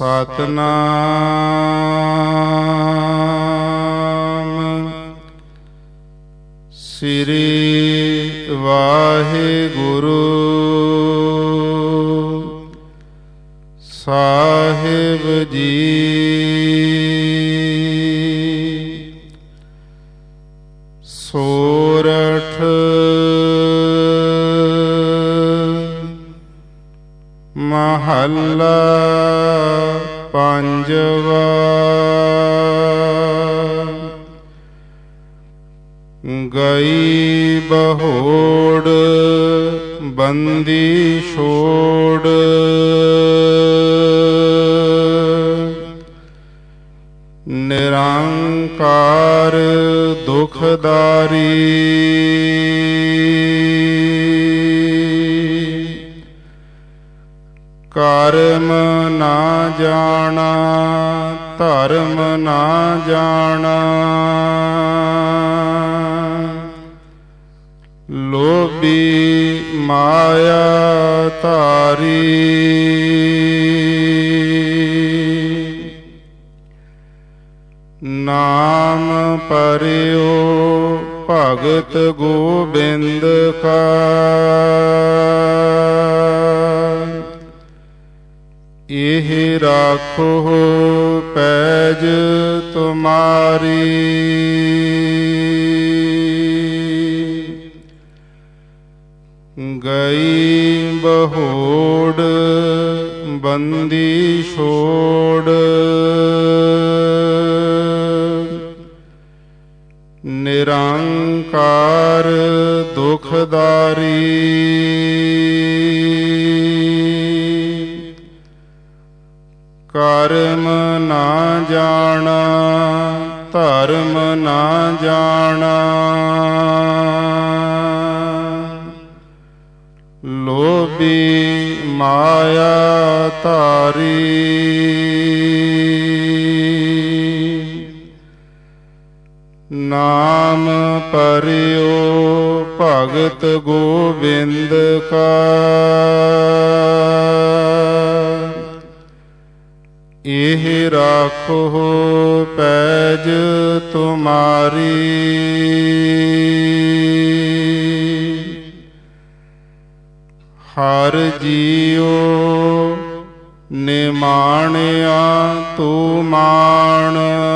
ਸਤਿਨਾਮ ਸ੍ਰੀ ਵਾਹਿਗੁਰੂ ਸਾਹਿਬ ਜੀ। ਸੋਰਠ ਮਹੱਲਾ ਪੰਜਵਾ। ਗਈ ਬਹੋੜ ਬੰਦੀ ਛੋੜ, ਨਿਰੰਕਾਰ ਦੁਖਦਾਰੀ। ਕਰਮ ਨਾ ਜਾਣਾ ਧਰਮ ਨਾ ਜਾਣਾ, ਲੋਭੀ ਮਾਇਆ ਧਾਰੀ। ਨਾਮ ਪਰਿਓ ਭਗਤ ਗੋਬਿੰਦ ਕਾ, ਇਹ ਰਾਖੋ ਪੈਜ ਤੁਮਾਰੀ। ਗਈ ਬਹੋੜ ਬੰਦੀ ਛੋੜ, ਨਿਰੰਕਾਰ ਦੁਖਦਾਰੀ। ਕਰਮ ਨਾ ਜਾਣਾ ਧਰਮ ਨਾ ਜਾਣਾ, ਲੋਭੀ ਮਾਇਆ ਧਾਰੀ। ਨਾਮ ਪਰਿਓ ਭਗਤ ਗੋਬਿੰਦ ਕਾ, ਇਹ ਰਾਖੋ ਪੈਜ ਤੁਮਾਰੀ। ਹਰ ਜੀਉ ਨਿਮਾਣਿਆ ਤੂੰ ਮਾਣ,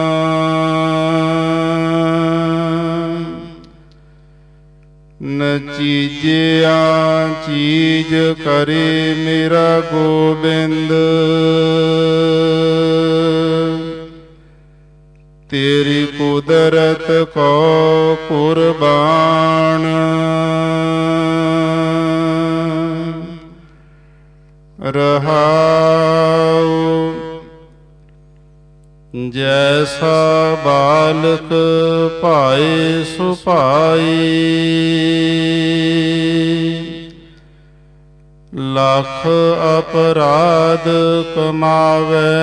ਨਚੀਜਿਆ ਚੀਜ ਕਰੇ ਮੇਰਾ ਗੋਬਿੰਦ। ਤੇਰੀ ਕੁਦਰਤ ਕੋ ਕੁਰਬਾਨ, ਰਹਾਉ। ਜੈਸਾ ਬਾਲਕ ਭਾਏ ਸੁਭਾਈ, ਲੱਖ ਅਪਰਾਧ ਕਮਾਵੇ।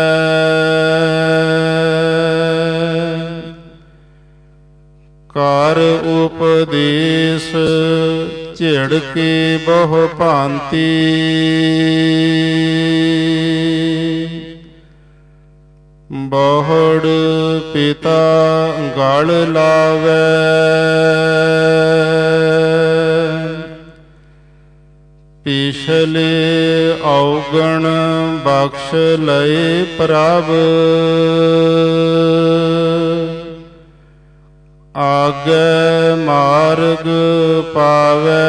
ਕਰ ਉਪਦੇਸ਼ ਝਿੜਕੇ ਬਹੁ ਭਾਂਤੀ, ਬਹੜ ਪਿਤਾ ਗਲ ਲਾਵੇ। ਪਿਛਲੇ ਔਗਣ ਬਖਸ਼ ਲਏ ਪ੍ਰਭ, ਆਗੇ ਮਾਰਗ ਪਾਵੇ।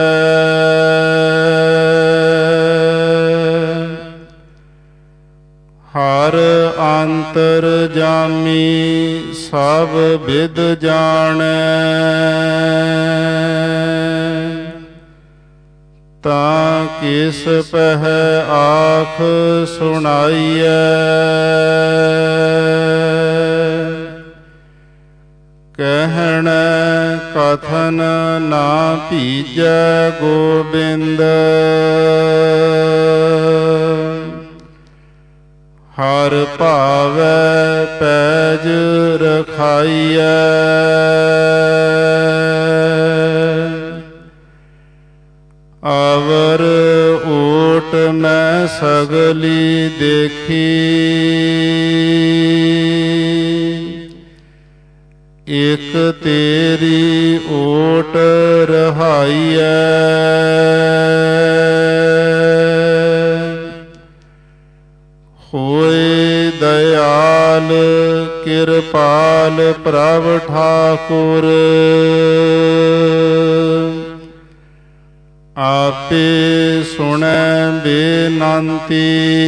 ਹਰ ਅੰਤਰ ਜਾਮੀ ਸਭ ਵਿਦ ਜਾਣੈ, ਤਾਂ ਕਿਸ ਪਹਿ ਆਖ ਸੁਣਾਈਐ। ਕਹਿਣ ਕਥਨ ਨਾ ਭੀਜੈ ਗੋਬਿੰਦ, ਹਰ ਭਾਵੈ ਪੈਜ ਰਖਾਈਐ। ਅਵਰ ਓਟ ਓਟ ਮੈਂ ਸਗਲੀ ਦੇਖੀ, ਇਕ ਤੇਰੀ ਓਟ ਰਹਾਈਐ। ਹੋਏ ਦਇਆਲ ਕਿਰਪਾਲ ਪ੍ਰਭ ਠਾਕੁਰ, ਆਪੇ ਸੁਣੈ ਬੇਨੰਤੀ।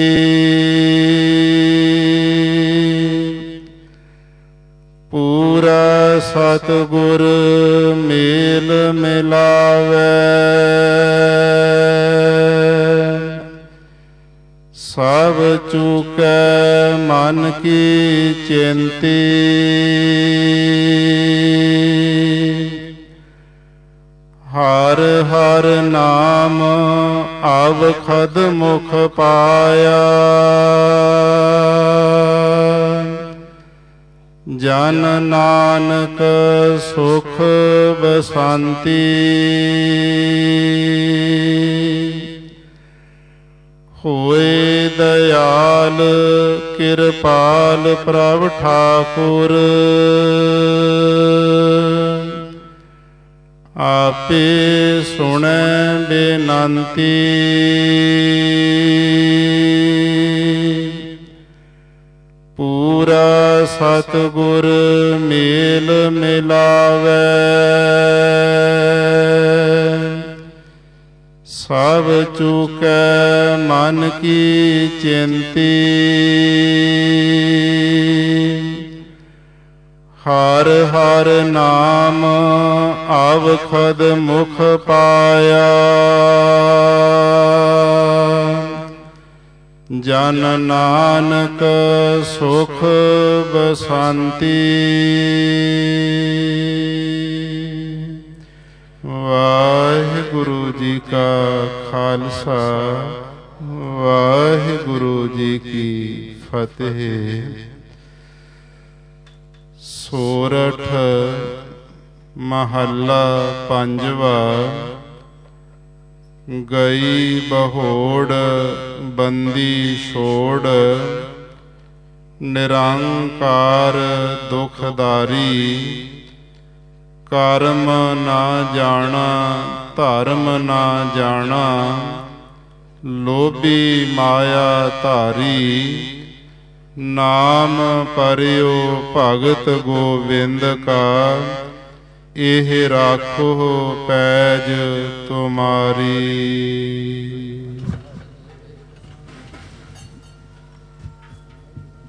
ਪੂਰਾ ਸਤਿਗੁਰ ਮੇਲ ਮਿਲਾਵੈ, ਸਭ ਚੁਕੈ ਮਨ ਕੀ ਚਿੰਤੀ। ਹਰ ਹਰ ਨਾਮ ਅਵਖਦ ਮੁਖ ਪਾਇਆ, ਜਨ ਨਾਨਕ ਸੁਖ ਬਸੰਤੀ। ਹੋਏ ਦਇਆਲ ਕਿਰਪਾਲ ਪ੍ਰਭ ਠਾਕੁਰ, ਆਪੇ ਸੁਣੈ ਬੇਨੰਤੀ। ਪੂਰਾ ਸਤਿਗੁਰ ਮੇਲ ਮਿਲਾਵੈ, ਸਭ ਚੁਕੈ ਮਨ ਕੀ ਚਿੰਤੀ। ਹਰ ਹਰ ਨਾਮ ਅਵਖਦ ਮੁਖ ਪਾਇਆ, ਜਨ ਨਾਨਕ ਸੁਖ ਬਸੰਤੀ। ਵਾਹਿਗੁਰੂ ਜੀ ਕਾ ਖਾਲਸਾ, ਵਾਹਿਗੁਰੂ ਜੀ ਕੀ ਫਤਿਹ। ਸੋਰਠ ਮਹੱਲਾ ਪੰਜਵਾ। ਗਈ ਬਹੋੜ ਬੰਦੀ ਛੋੜ, ਨਿਰੰਕਾਰ ਦੁਖਦਾਰੀ। ਕਰਮ ਨਾ ਜਾਣਾ ਧਰਮ ਨਾ ਜਾਣਾ, ਲੋਭੀ ਮਾਇਆ ਧਾਰੀ। ਨਾਮ ਪਰਿਓ ਭਗਤ ਗੋਬਿੰਦ ਕਾ, ਇਹ ਰਾਖੋ ਪੈਜ ਤੁਮਾਰੀ।